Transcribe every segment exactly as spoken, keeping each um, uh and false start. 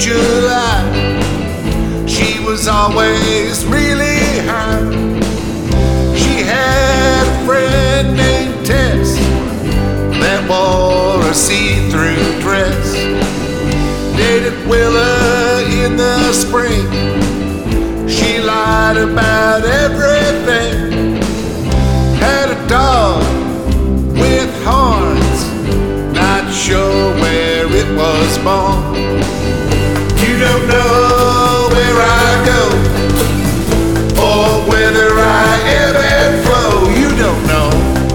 July. She was always really high. She had a friend named Tess that wore a see-through dress. Dated Willa in the spring. She lied about everything. Had a dog with horns, not sure where it was born. You don't know where I go or whether I ebb and flow. You don't know.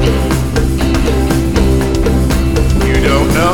You don't know.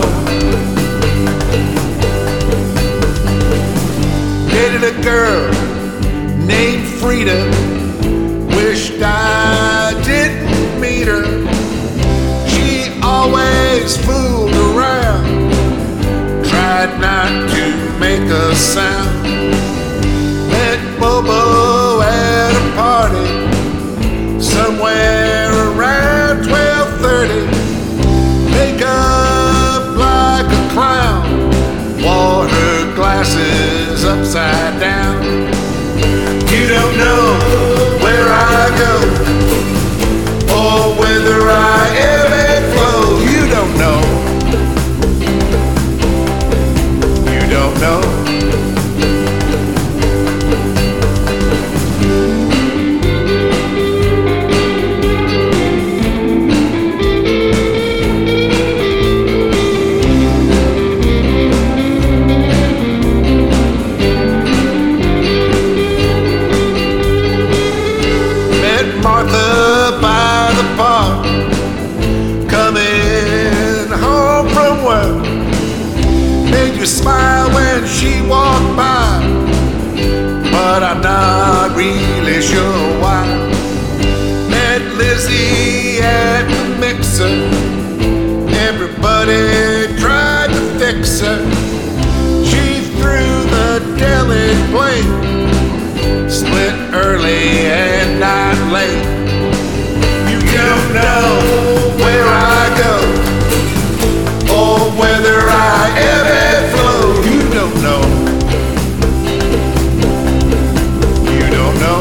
Dated a girl named Frida. Wished I didn't meet her. She always fooled around, tried not to make a sound. Met Bobo at a party somewhere around twelve thirty. Makeup like a clown, wore her glasses upside down. You don't know where I go or whether I ebb and flow. You don't know. You don't know. Martha by the park, coming home from work. Made you smile when she walked by, but I'm not really sure why. Met Lizzie at the mixer. Everybody tried to fix her. She threw the deli plate, split early and not late. You don't know where I go or whether I ebb and flow. You don't know. You don't know.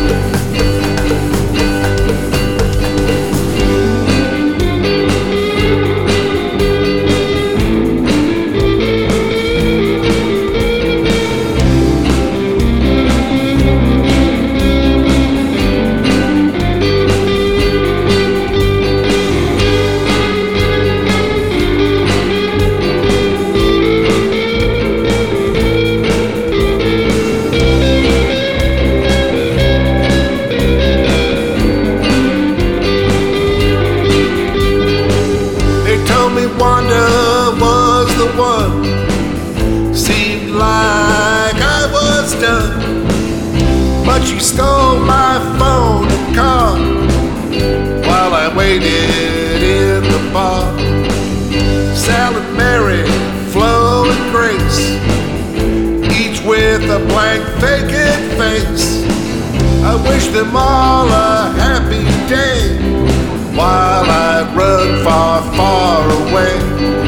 Wanda was the one. Seemed like I was done, but she stole my phone and car while I waited in the bar. Sal and Mary, Flo and Grace, each with a blank vacant face. I wish them all a happy day while I run far, far away.